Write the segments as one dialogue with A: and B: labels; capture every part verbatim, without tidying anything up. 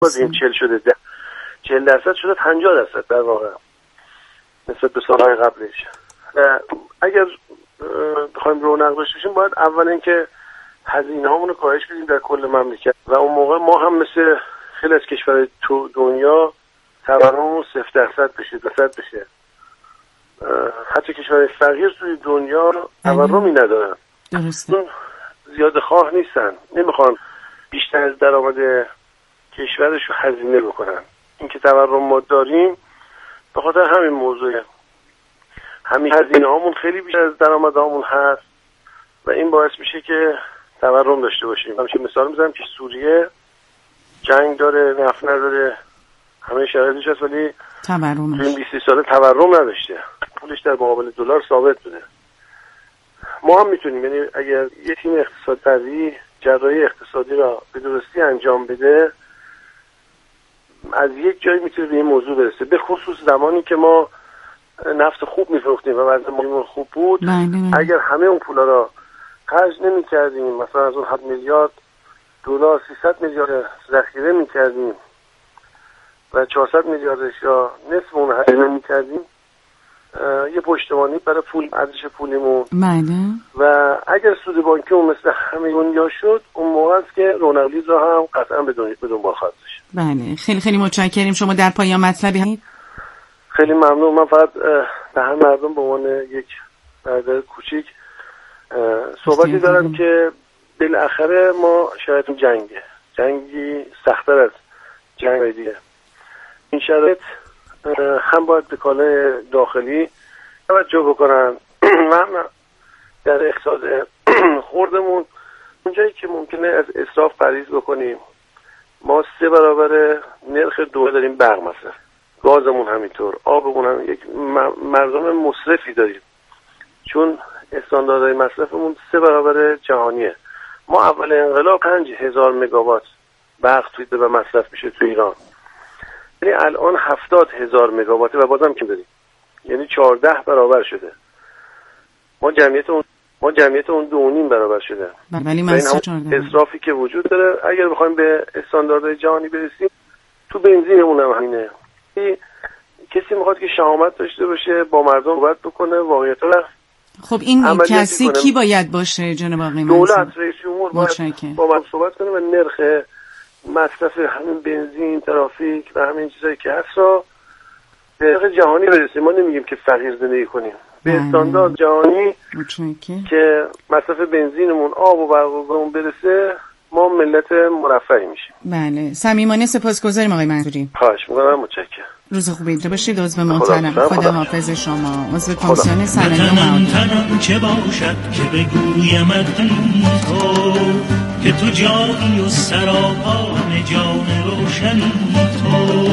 A: بازیم چهل شده، چهل درصد شده پنجاه درصد در واقع نسبت به سالهای قبلش. اگر بخوایم رونق داشته باشیم باید اول اینکه هزینه هامون رو کاهش بدیم در کل مملکت و اون موقع ما هم مثل خیلی از کشورهای تو دنیا تورممون صفر درصد بشه، درصد بشه. حتی کشورهای فقیر توی دنیا تورمی ندارن،
B: درسته،
A: زیاد خواه نیستن، نمیخوان بیشتر از درآمد کشورش رو هزینه بکنن. این که تورم ما داریم به خاطر همین موضوعه، همین هزینه هامون خیلی بیشتر از درآمد هامون هست و این باعث میشه که تورم داشته باشیم. همیشه مثال میزنم که سوریه جنگ داره، نفت نداره، همه شرایطش هست ولی
B: تورمش
A: تو این بیست ساله تورم نداشته، پولش در مقابل دلار ثابت بوده. ما هم میتونیم، یعنی اگر یه تیم اقتصاد قوی جراحی اقتصادی را به درستی انجام بده از یک جایی میتونه به این موضوع برسه، به خصوص زمانی که ما نفت خوب میفروختیم و وضع مالیمون خوب بود.
B: بله.
A: اگر همه اون پولا را خرج نمی کردیم، مثلا از اون هفت میلیارد دلار سیصد میلیارد ذخیره می کردیم و چهارصد میلیاردش یا نصف اون هزینه می کردیم، یه پشتوانی برای پول، ارزش پولیمون.
B: بله.
A: و اگر سود بانکی اون مثل همه دنیا شد، اون موقع است که رونق‌ریز را هم قطعا به دنبال خواهد داشت.
B: بله، خیلی خیلی متشکریم. شما در پایان مطلبی هستید؟
A: خیلی ممنون. من فقط به همه مردم به عنوان یک برادر کوچیک صحبتی دارم که بالاخره ما شرایط جنگه، جنگی سخت‌تر از جنگ دیگه. این شرایط هم باید به کالای داخلی توجه بکنن و هم در اقتصاد خوردمون اونجایی که ممکنه از اسراف پرهیز بکنیم. ما سه برابر نرخ دوله داریم برق مصرف، گازمون همینطور، آبمون هم، یک مردم مصرفی داریم چون استانداردهای مصرفمون سه برابر جهانیه. ما اول انقلاب پنج هزار مگاوات برق تولید و مصرف میشه تو ایران، یعنی الان هفتاد هزار مگاواته و بازم کم داریم، یعنی چهارده برابر شده. ما جمعیت اون ما جمعیت اون دو و نیم برابر شده.
B: ولی مصرف
A: اسرافی که وجود داره. اگر بخوایم به استانداردهای جهانی برسیم تو بنزینمون هم همینه. کسی میخواد که شهامت داشته باشه، با مردم صحبت بکنه، واقعیت رو.
B: خب این کسی کی باید باشه جناب آقای منصور؟
A: دولت، رئیس جمهور باید با مردم صحبت کنه و نرخ مصرف همین بنزین، ترافیک و همین چیزایی که هست رو به نرخ جهانی برسیم. ما نمیگیم که فقیر زندگی کنیم، به استاندارد جهانی که مصرف بنزینمون، آب و برقمون برسه، ما ملت مرفهی میشیم.
B: بله، صمیمانه سپاسگزاریم آقای منصوری.
A: خواهش می‌کنم، متشکرم.
B: روز خوبی داشته باشید. عضو محترم، خدا حافظ شما. عضو کمیسیون صنایع و معادن.
C: چه باشد که بگویمت تو که تو جانی و سراپان جان روشنی تو.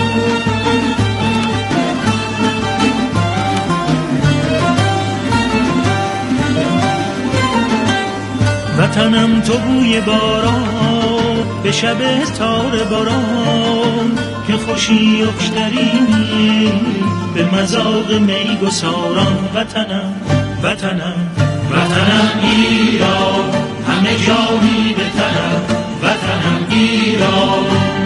C: وطنم تو بوی باران به شب تار باران که خوشی اخترینی به مذاق می گساران. وطنم وطنم وطنم ایران، همه جانی به تنم. وطنم ایران،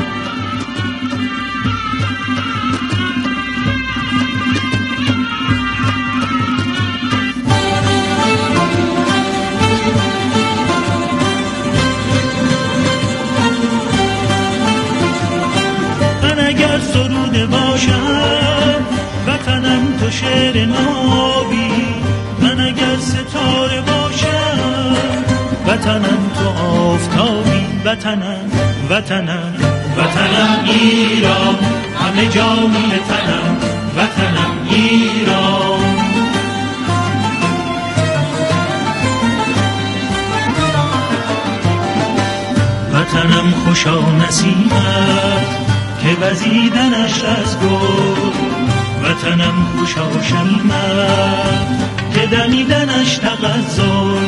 C: سروده باشم وطنم تو شعر نابی. من اگر ستاره باشم وطنم تو آفتابی. وطنم وطنم وطنم ایران، همه جانی تنم. وطنم ایران، وطنم خوشا نسیمت که وزیدنش از گل. وطنم خوشا شمیمت که دمیدنش تغزل.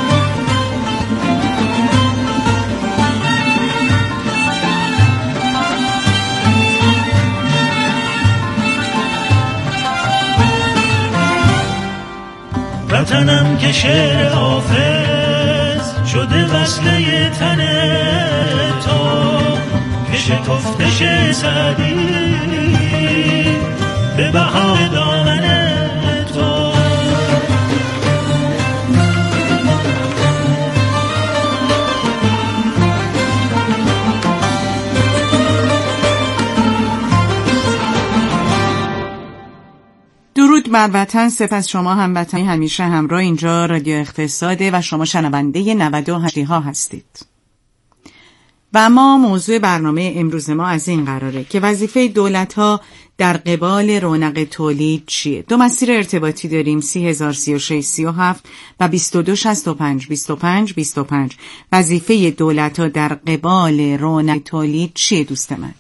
C: وطنم که شعر حافظ شده وصله تن تو، که شکفتش سعدی به بهار دامن تو.
B: درود بر وطن، سپس شما هموطنی همیشه همراه اینجا رادیو اقتصاده و شما شنونده نود و هشت ها هستید. و اما موضوع برنامه امروز ما از این قراره که وظیفه دولت‌ها در قبال رونق تولید چیه؟ دو مسیر ارتباطی داریم، سی هزار سی و شش سی و هفت و بیست و دو شصت و پنج بیست و پنج بیست و پنج. وظیفه دولت‌ها در قبال رونق تولید چیه دوست من؟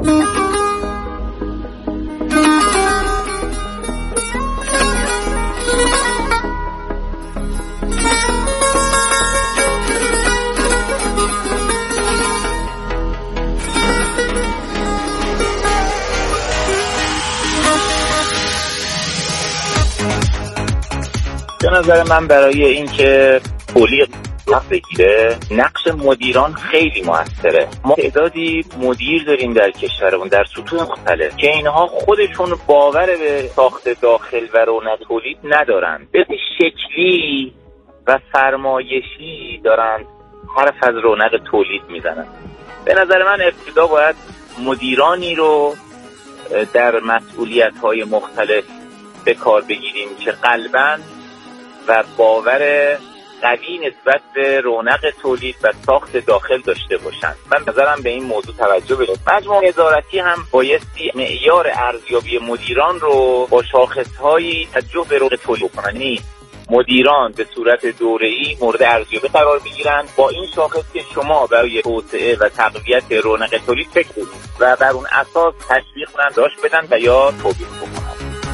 D: به نظر من برای اینکه تولید نقش بگیره نقش مدیران خیلی موثره. ما تعدادی مدیر داریم در کشورمون در سطوح مختلف که اینها خودشون باور به ساخت داخل و رونق تولید ندارن، به شکلی و فرمایشی دارن حرف از رونق تولید میزنن. به نظر من ابتدا باید مدیرانی رو در مسئولیت‌های مختلف به کار بگیریم که قلباً و باور قوی نسبت به رونق تولید و ساخت داخل داشته باشند. من نظرم به این موضوع توجه بشه. مجموعه نظارتی هم بایستی معیار ارزیابی مدیران رو با شاخص‌های توجه به رونق تولید کنن. یعنی مدیران به صورت دوره‌ای مورد ارزیابی قرار بگیرن با این شاخص که شما برای توسعه و تقویت رونق تولید فکر کنید و بر اون اساس تشویق کنن، داشت بدن و یا توبیخ بکنن.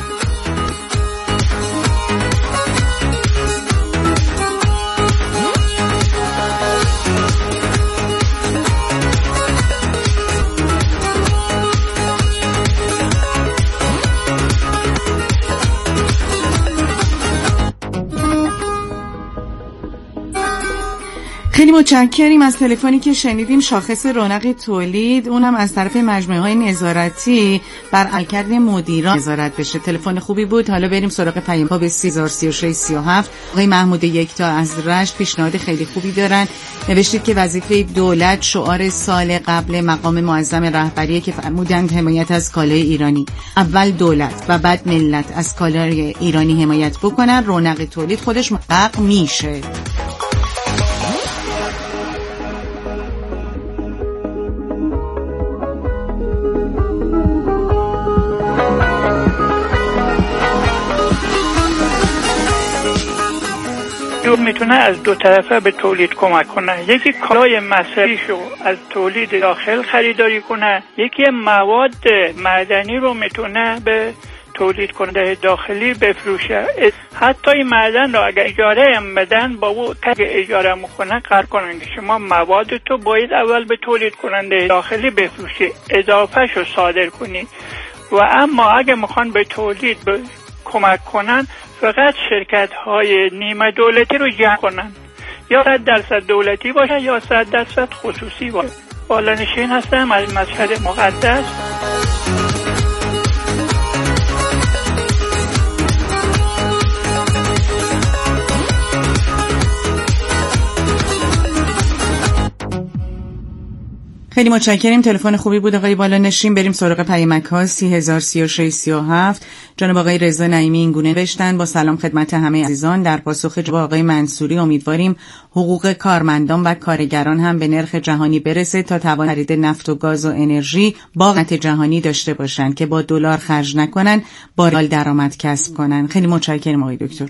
B: خیلی متشکریم از تلفنی که شنیدیم. شاخص رونق تولید اونم از طرف مجموعه‌های نظارتی بر عملکرد مدیران نظارت بشه. تلفن خوبی بود. حالا بریم سراغ پیام‌ها به سی هزار سی و شش سی و هفت. آقای محمود یکتا از رشت پیشنهاد خیلی خوبی دارن. نوشتید که وظیفه دولت شعار سال قبل مقام معظم رهبریه که فرمودند حمایت از کالای ایرانی. اول دولت و بعد ملت از کالای ایرانی حمایت بکنن، رونق تولید خودش محقق میشه.
E: میتونه از دو طرفه به تولید کمک کنه. یکی کالای مصرفیشو از تولید داخل خریداری کنه، یکی مواد معدنی رو میتونه به تولید کننده داخلی بفروشه. حتی این معدن رو اگر اجاره هم بدن با او که اجاره میکنه قرار کنن که شما مواد تو باید اول به تولید کننده داخلی بفروشی، اضافه شو صادر کنی. و اما اگه میخوان به تولید به کمک کنن فقط شرکت های نیمه دولتی رو جمع کنن، یا صد درصد دولتی باشه یا صد درصد خصوصی باشه. بالانشین هستم از مشهد مقدس.
B: خیلی متشکریم. تلفن خوبی بود آقای بالانشین. بریم سراغ پیامک ها. سی هزار سی و شش سی و هفت. جناب آقای رضا نعیمی این گونه نوشتن: با سلام خدمت همه عزیزان. در پاسخ جواب آقای منصوری امیدواریم حقوق کارمندان و کارگران هم به نرخ جهانی برسه تا توان خرید نفت و گاز و انرژی با قیمت جهانی داشته باشن که با دلار خرج نکنن، با ریال درآمد کسب کنن. خیلی متشکرم آقای دکتر.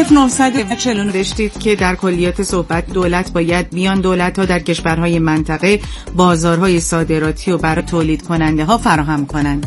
B: اف نهصد و چهل نوشتید که در کلیات صحبت دولت باید بیان دولت‌ها در کشورهای منطقه بازارهای صادراتی و برای تولید کننده ها فراهم کنند.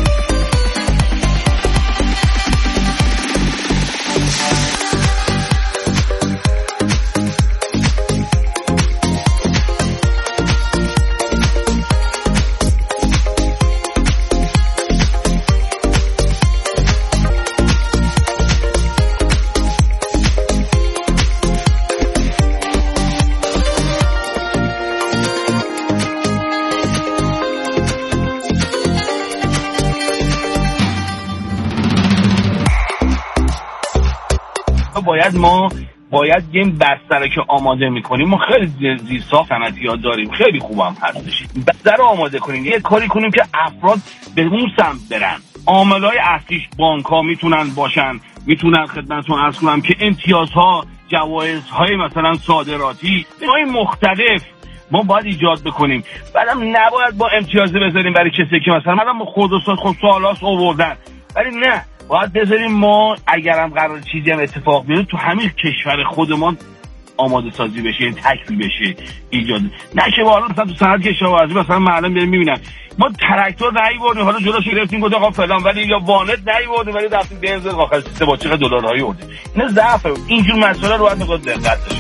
F: باید ما باید یه بستر که آماده میکنیم ما خیلی زیرساخت صنعتی‌ها داریم، خیلی خوبم هستش. بستر آماده کنیم، یه کاری کنیم که افراد به اون سمت برن. عاملای اصلیش بانک‌ها میتونن باشن، میتونن خدمتتون عرض کنم که امتیازها، جوایزهای مثلا صادراتی، های مختلف ما باید ایجاد بکنیم. بعدم نباید با امتیازه بذاریم برای کسی که مثلا مثلا خود و خود سوالاس آوردن، ولی نه باید بذاریم ما اگرم قرار چیزی هم اتفاق بیفته تو همین کشور خودمان آماده سازی بشه، یعنی تکمیل بشه، ایجاد نشه. حالا مثلا تو صنعت کشاورزی مثلا معلم داریم میبینن ما تراکتور نمیبردیم، حالا جلوش گرفتیم گفت آقا فلان، ولی یا وانت نمیبردیم ولی رفتیم بنزین آخر سه با چقدر دلارهایی اردیم. اینا ضعفه. اینجور مسائل رو باید نگاه دقت بشه.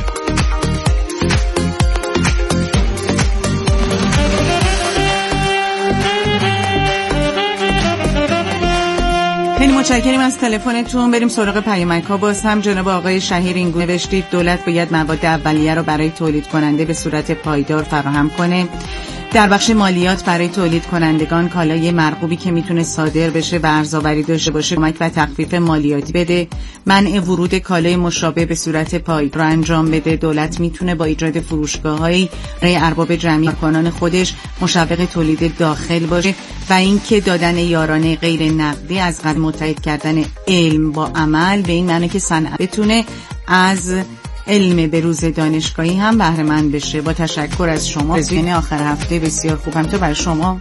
B: خیلی متشکریم از تلفنتون. بریم سراغ پیامک‌ها. باز هم جناب آقای شهیر این گونه نوشتید دولت باید مواد اولیه رو برای تولید کننده به صورت پایدار فراهم کنه. در بخش مالیات برای تولید کنندگان کالای مرغوبی که میتونه صادر بشه و ارزآوری داشته باشه کمک و تخفیف مالیاتی بده. منع ورود کالای مشابه به صورت پایدار رو انجام بده. دولت میتونه با ایجاد فروشگاه‌هایی برای ارباب جمعی کارکنان خودش مشوق تولید داخل باشه و اینکه دادن یارانه غیر نقدی از قبل متحد کردن علم با عمل، به این معنی که صنعت بتونه از علم به روز دانشگاهی هم بهره مند بشه. با تشکر از شما. رزومه آخر هفته بسیار خوب هم تو برای شما.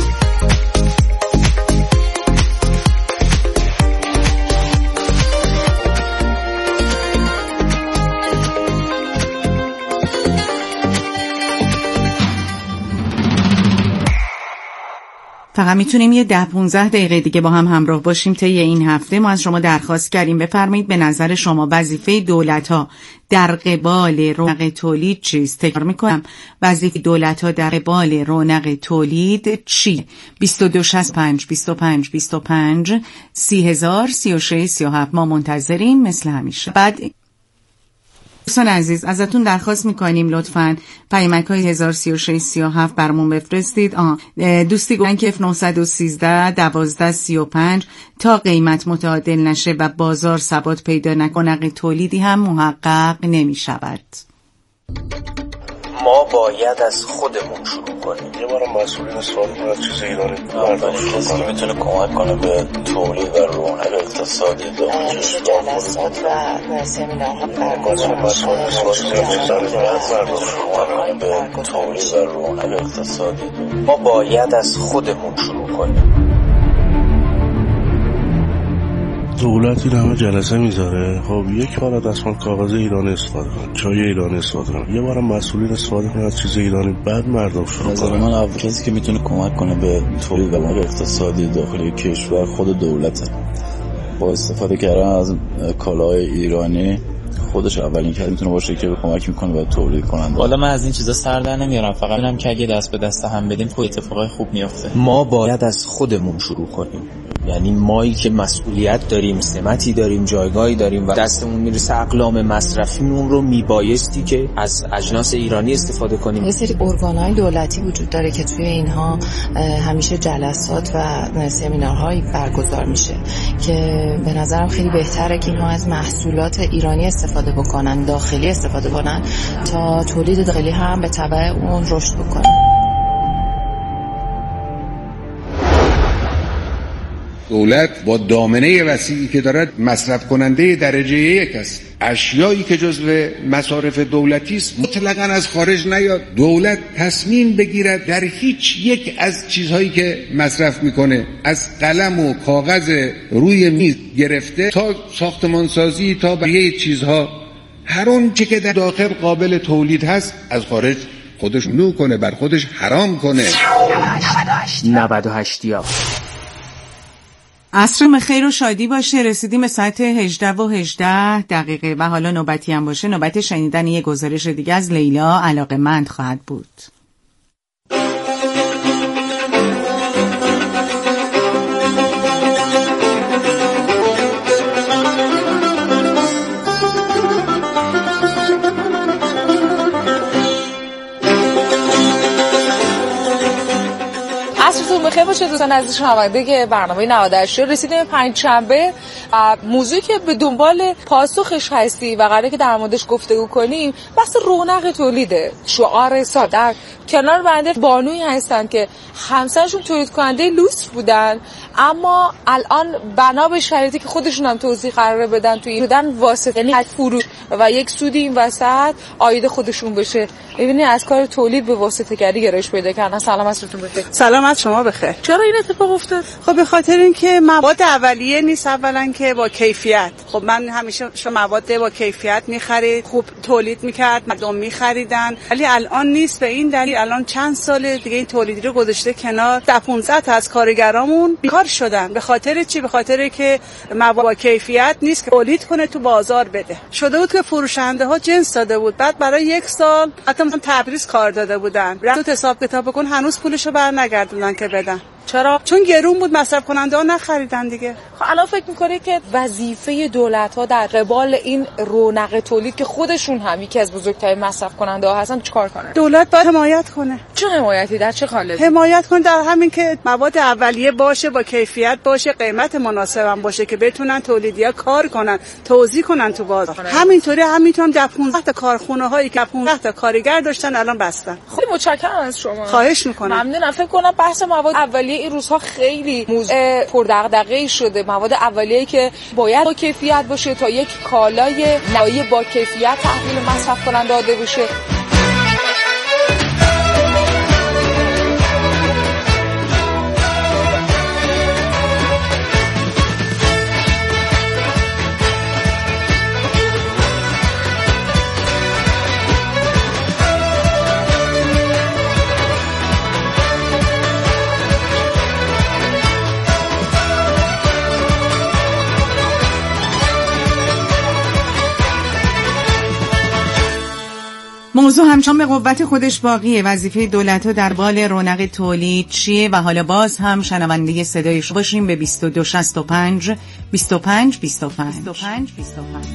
B: فقط میتونیم یه ده پونزده دقیقه دیگه با هم همراه باشیم. طی این هفته ما از شما درخواست کردیم بفرمایید به نظر شما وظیفه دولت‌ها در قبال رونق تولید چیست؟ تکرار میکنم، وظیفه دولت‌ها در قبال رونق تولید چی؟ بیست و دو شصت و پنج بیست و پنج بیست و پنج سی هزار سی و شش سی و هفت ما منتظریم مثل همیشه. بعد دوستان عزیز ازتون درخواست میکنیم لطفاً پیامک‌های هزار و سی و شش سی و هفت برامون بفرستید. آه دوستی گفتن که اف نهصد و سیزده دوازده سی و پنج تا قیمت متعادل نشه و بازار ثبات پیدا نکنه تولیدی هم محقق نمیشود.
G: ما باید از خودمون شروع کنیم.
A: یه بارم مسئولین سوال کنن چیز ایرانی
G: اولین کسی که میتونه کمک کنه به تولید و رونق اقتصادی داخل
H: جلسات و سمینارها برگزار میشه.
G: به تولید و رونق اقتصادی ما باید از خودمون شروع کنیم.
I: دولت این همه جلسه میذاره، خب یک بار از دستمال کاغذ ایرانی استفاده کن، چای ایرانی استفاده کن، یه بارم مسئولین استفاده کنن از چیز ایرانی، بعد مردم شروع کنن.
J: نظر من اول کسی که میتونه کمک کنه به تولید و رونق اقتصادی داخل کشور خود دولته. با استفاده کردن از کالاهای ایرانی خودش اولین کسی میتونه باشه که کمک میکنه به تولید کننده.
K: حالا من از این چیزا سر در نمیارم، فقط میگم که اگه دست به دست هم بدیم خود اتفاقای خوب میافته.
G: ما باید از خودمون شروع کنیم. یعنی مایی که مسئولیت داریم، سمتی داریم، جایگاهی داریم و دستمون میرسه اقلام مصرفیمون رو میبایستی که از اجناس ایرانی استفاده کنیم.
H: یه سری ارگان‌های دولتی وجود داره که توی اینها همیشه جلسات و سمینارهایی برگزار میشه که به نظرم خیلی بهتره که اینها از محصولات ایرانی استفاده بکنن، داخلی استفاده کنن تا تولید داخلی هم به تبع اون رشد بکنه.
L: دولت با دامنه وسیعی که دارد مصرف کننده درجه یک است. اشیایی که جزو مصارف دولتی است مطلقاً از خارج نیاد. دولت تصمیم بگیرد در هیچ یک از چیزهایی که مصرف میکنه، از قلم و کاغذ روی میز گرفته تا ساختمانسازی تا بقیه چیزها، هر اون چه که در داخل قابل تولید هست از خارج خودش نو کنه، بر خودش حرام کنه.
G: نود و هشت یا
B: عصر خیر و شادی باشه. رسیدیم به ساعت هجده و هجده دقیقه و حالا نوبتی هم باشه نوبت شنیدن یک گزارش دیگه از لیلا علاقه‌مند خواهد بود.
M: بخیر باشه دوستان عزیز شنونده برنامه نود و هشت. رسیدیم به پنجشنبه، موضوعی که به دنبال پاسخش هستی و قراره که در موردش گفتگو کنیم بحث رونق تولیده. شعار ساده کنار بنده بانویی هستن که همسرشون تولید کننده لوس بودن، اما الان بنا به شرایطی که خودشون هم توضیح قراره بدن توی بودن واسطه، یعنی فروش و یک سودی این وسط عاید خودشون بشه. ببینید از کار تولید به واسطه گری گرایش پیدا کردن. سلام عصرتون بخیر.
N: سلام از شما بخیر.
M: چرا این اتفاق افتاد؟
N: خب به خاطر اینکه مواد اولیه نیست اولا که با کیفیت. خب من همیشه شما مواد با کیفیت می‌خرید، خوب تولید می‌کرد، مردم می‌خریدن، ولی الان نیست. به این دلیل الان چند سال دیگه این تولیدی رو گذاشته کنار. ده پانزده تا از کارگرامون بیکار شدن. به خاطر چی؟ به خاطر که مواد با کیفیت نیست که تولید کنه تو بازار بده. شده بود که فروشنده‌ها جنس داده بود، بعد برای یک سال حتی مثلا تبریز کار داده بودن، رفت حساب کتاب بکن هنوز پولشو برنگردوندن که بدن.
M: چرا؟
N: چون گرون بود، مصرف کننده ها نخریدن دیگه.
M: خب الان فکر می‌کنی که وظیفه دولت ها در قبال این رونق تولید که خودشون هم یکی از بزرگترین مصرف کننده ها هستن چیکار کنه؟
N: دولت باید حمایت کنه.
M: چه حمایتی؟ در چه قالبی؟
N: حمایت کنه در همین که مواد اولیه باشه، با کیفیت باشه، قیمت مناسب هم باشه که بتونن تولیدی‌ها کار کنن، توزیع کنن تو بازار. همینطوری همینطور ده پانزده تا کارخونه هایی که پانزده تا کارگر داشتن الان بستن.
M: خیلی متشکرم از شما.
N: خواهش می‌کنم.
M: ممنونم. فکر کنم بحث مواد اولیه این روزها خیلی موضوع پردغدغه‌ای شده. مواد اولیه‌ای که باید با کیفیت باشه تا یک کالای نهایی با کیفیت تحویل مصرف کننده داده بشه.
B: موضوع همچنان به قوت خودش باقیه. وظیفه دولت‌ها در قبال رونق تولید چیه؟ و حالا باز هم شنونده صدایش باشیم به بیست و دو شصت و پنج بیست و پنج بیست و پنج بیست و پنج بیست و پنج.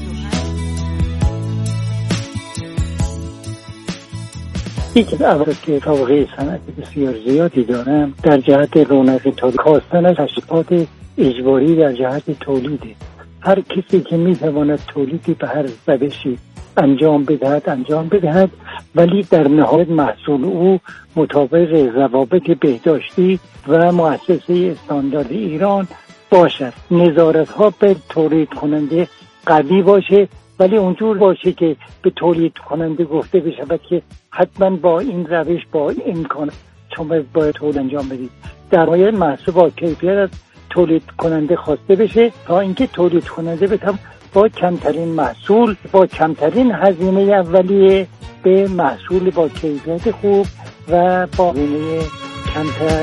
O: یک اول که طبقه صنعتی بسیار زیادی دارم در جهت رونق تولید، کاستن تشریفات اجباری در جهت تولیده. هر کسی که میتواند تولیدی به هر روشی انجام بدهد انجام بدهد ولی در نهایت محصول او مطابق ضوابط بهداشتی و مؤسسه استاندارد ایران باشد. نظارت ها به تولید کننده قوی باشه، ولی اونجور باشه که به تولید کننده گفته بشود که حتما با این روش با این امکان شما باید تولید انجام بدید. در نهایت محصول با کیفیت از تولید کننده خواسته بشه تا اینکه تولید کننده بتونه با کمترین محصول، با کمترین هزینه اولیه به محصول با کیفیت خوب و با هزینه کمتر.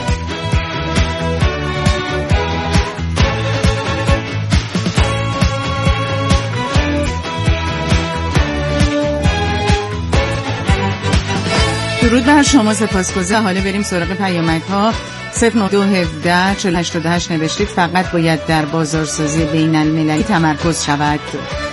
B: درود بر شما، سپاسگزارم. حالا بریم سراغ پیامک‌ها. صفر نه دو هفده چهل هشتاد و هشت نوشتید فقط باید در بازارسازی بین المللی تمرکز شود.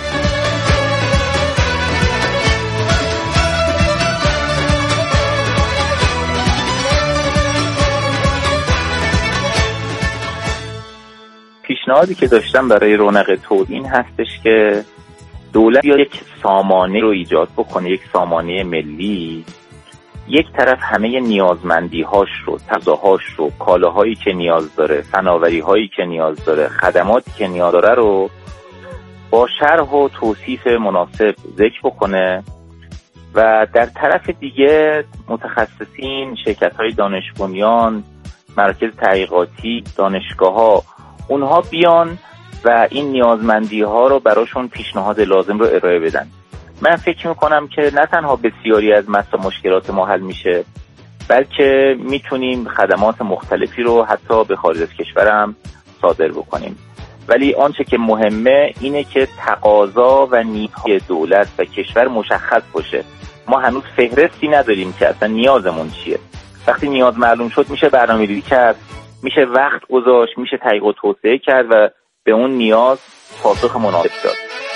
D: پیشنهادی که داشتم برای رونق تولید این هستش که دولت یا یک سامانه رو ایجاد بکنه، یک سامانه ملی یک طرف همه نیازمندی هاش رو، تقاضاهاش رو، کالاهایی که نیاز داره، فناوری هایی که نیاز داره، خدماتی که نیاز داره رو با شرح و توصیف مناسب ذکر بکنه و در طرف دیگه متخصصین، شرکت های دانش بنیان، مراکز تحقیقاتی، دانشگاه ها، اونها بیان و این نیازمندی ها رو براشون پیشنهاد لازم رو ارائه بدن. من فکر میکنم که نه تنها بسیاری از مسائل مشکلات ما حل میشه، بلکه میتونیم خدمات مختلفی رو حتی به خارج از کشور هم صادر بکنیم. ولی آنچه که مهمه اینه که تقاضا و نیازهای دولت و کشور مشخص باشه. ما هنوز فهرستی نداریم که اصلا نیازمون چیه. وقتی نیاز معلوم شد میشه برنامه‌ریزی کرد، میشه وقت گذاشت، میشه تحقیق و توسعه کرد و به اون نیاز پاسخ مناسب داد.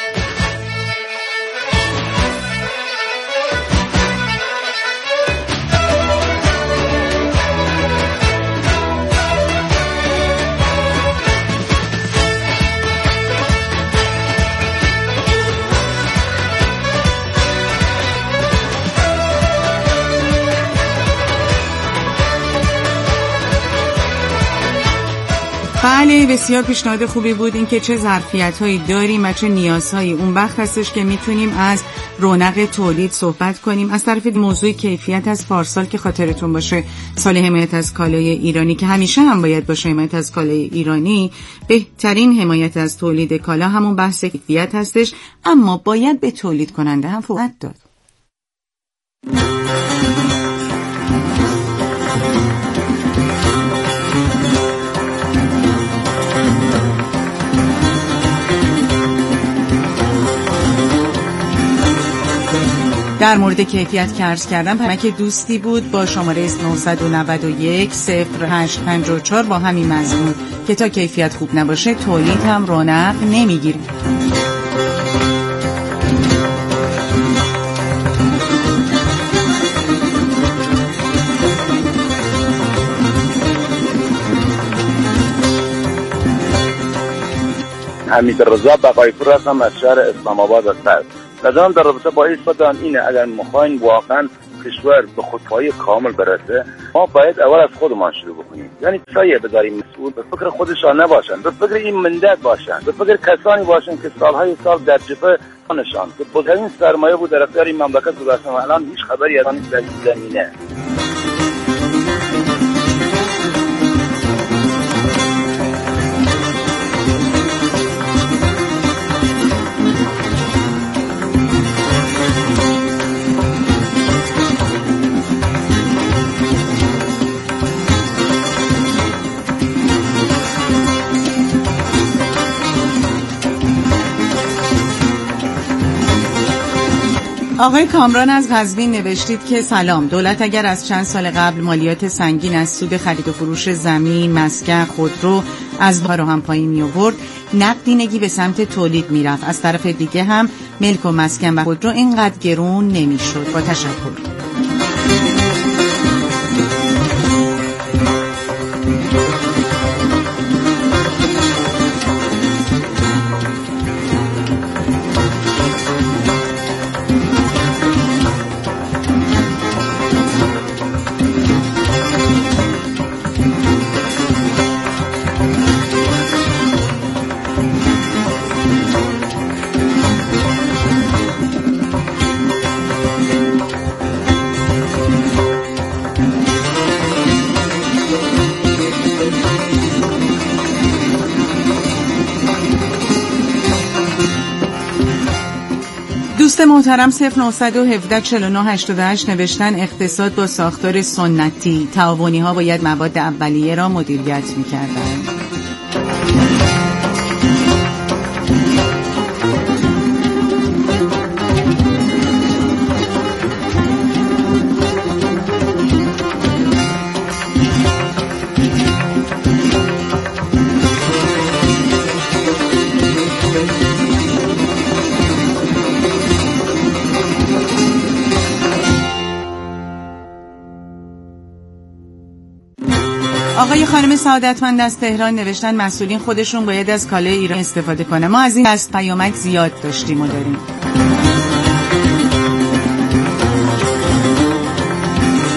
B: بله، بسیار پیشنهاد خوبی بود. این که چه ظرفیت‌هایی داریم و چه نیازهایی. اون وقت هستش که میتونیم از رونق تولید صحبت کنیم. از طرف موضوع کیفیت از پارسال که خاطرتون باشه، سال حمایت از کالای ایرانی که همیشه هم باید باشه، حمایت از کالای ایرانی، بهترین حمایت از تولید کالا همون بحث کیفیت هستش، اما باید به تولید کننده هم فرصت داد. در مورد کیفیت که عرض کردم، پیامک دوستی بود با شماره نه نه یک صفر هشت پنج چهار با همین مضمون که تا کیفیت خوب نباشه تولید هم رونق نمیگیره.
P: حمید رضا بقایپور هستم از شهر اسلام آباد هستم. نظرم در رابطه با این صدام اینه، اگر میخواین واقعا کشور به خودکفایی کامل برسه، ما باید اول از خودمان شروع بکنیم. یعنی سایه بذاریم مسئول به فکر خودشان نباشن، به فکر این ملت باشن، به فکر کسانی باشن که سالهای سال در جبهه نشان که بزرگترین سرمایه بود در اختیار این مملکت گذاشتن و الان هیچ خبری از آن در زمینه.
B: آقای کامران از قزوین نوشتید که سلام، دولت اگر از چند سال قبل مالیات سنگین از سود خرید و فروش زمین، مسکن، خودرو از بار و هم پایین می آورد، نقدینگی به سمت تولید می رفت. از طرف دیگه هم ملک و مسکن و خودرو اینقدر گرون نمی شد. با تشکر. محترم صفر نه یک هفت چهار نه هشت هشت نوشتن اقتصاد با ساختار سنتی، تعاونی ها باید مواد اولیه را مدیریت می کردن. آقای خانم سعادتمند از تهران نوشتن مسئولین خودشون باید از کالای ایران استفاده کنه. ما از این دست پیامک زیاد داشتیم و داریم.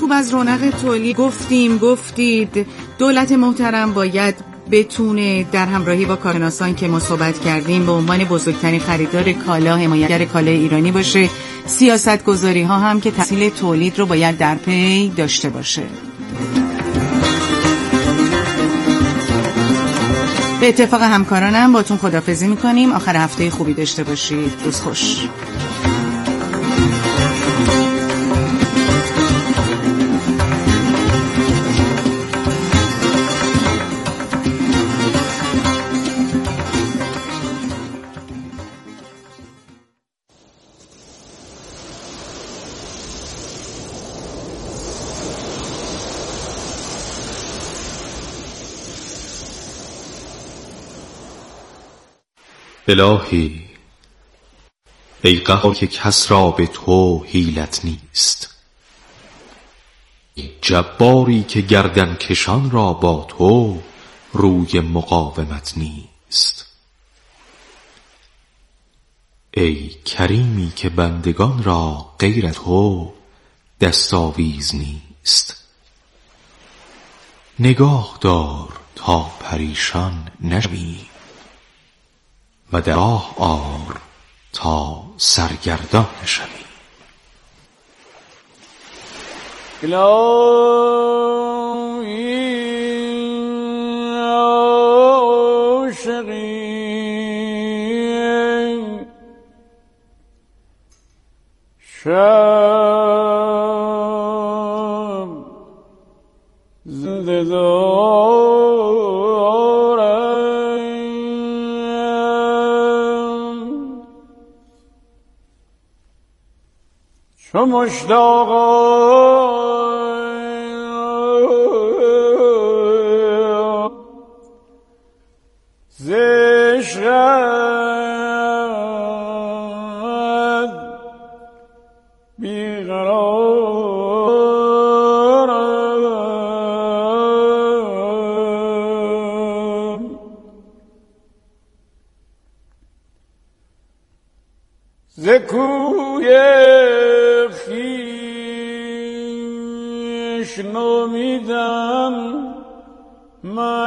B: خوب از رونق تولید گفتیم گفتید. دولت محترم باید بتونه در همراهی با کارشناسان که ما صحبت کردیم به عنوان بزرگترین خریدار کالا، حمایتگر کالای ایرانی باشه. سیاست گذاری ها هم که تسهیل تولید رو باید در پی داشته باشه. به اتفاق همکارانم باتون خداحافظی میکنیم. آخر هفته خوبی داشته باشید. روز خوش.
Q: الهی ای قهار که کس را به تو حیلت نیست، جباری که گردن کشان را با تو روی مقاومت نیست. ای کریمی که بندگان را غیر تو دستاویز نیست. نگاه دار تا پریشان نشوی و در راه آر تا سرگردان نشوی.
R: الهی عاشقی شب زنده دارم چو مشتاقم ز عشقت بیقرارم. ز کوی خویش نومیدم من